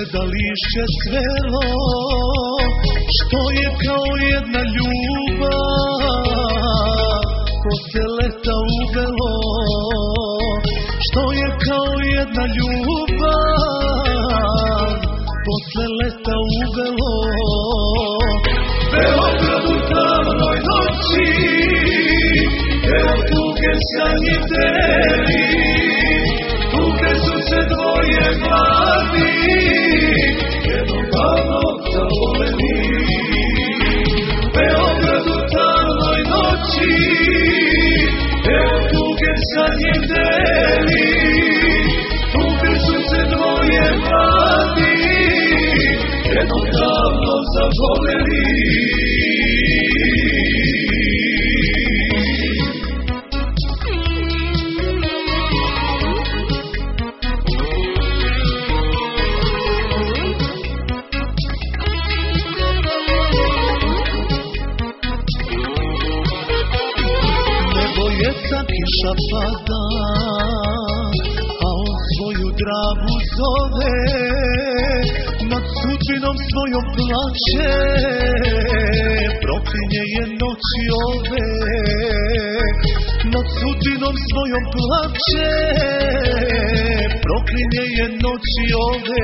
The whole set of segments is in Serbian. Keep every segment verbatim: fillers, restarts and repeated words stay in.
da lišće svelo, što je kao jedna ljubav, posle leta uvelo, što je kao jedna ljubav, posle leta uvelo. Beograd u tamnoj noći, evo tuge sanjiteri, tuge su se dvoje mladi, jednom davnog zavoleni. Beograd u tamnoj noći, evo tuge sanjiteri, tuge su se dvoje mladi, jednom davnog zavoleni. Ljeca kiša pada, a on svoju dragu zove, nad sudbinom svojom plače, proklinje je noći ove. Nad sudbinom svojom plače, proklinje je noći ove.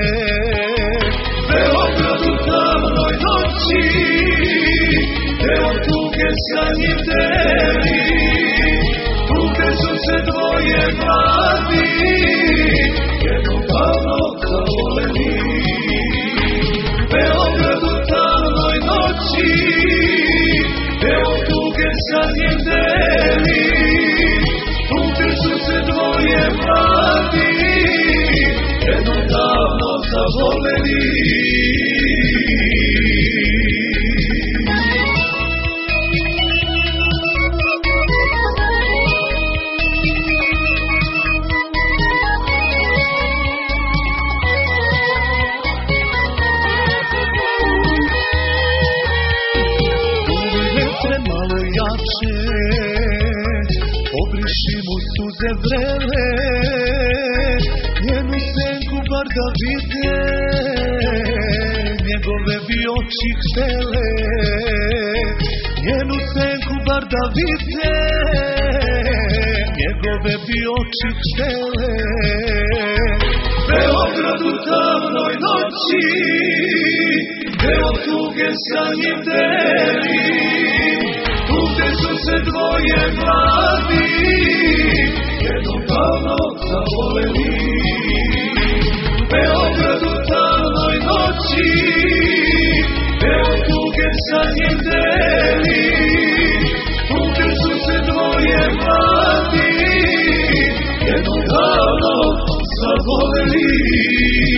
Beograd u tamnoj noći, evo tuge sanjiteri, tuge su se dvoje mladi, jednom davnog zavoleni. Beograd u tamnoj noći, evo tuge sanjiteri, tuge su se dvoje mladi, jednom davnog zavoleni. Malo jače, obriši mu suze vrele, njenu senku bar da vide, njegove bi oči htele. Njenu senku bar da vide, njegove bi oči htele. Beograd u tamnoj noći, evo tuge sanjiteri, tuge su se dvoje mladi, jednom davnog zavoleni. Beograd u tamnoj noći, evo tuge sanjiteri, tuge su se dvoje mladi, jednom davnog zavoleni.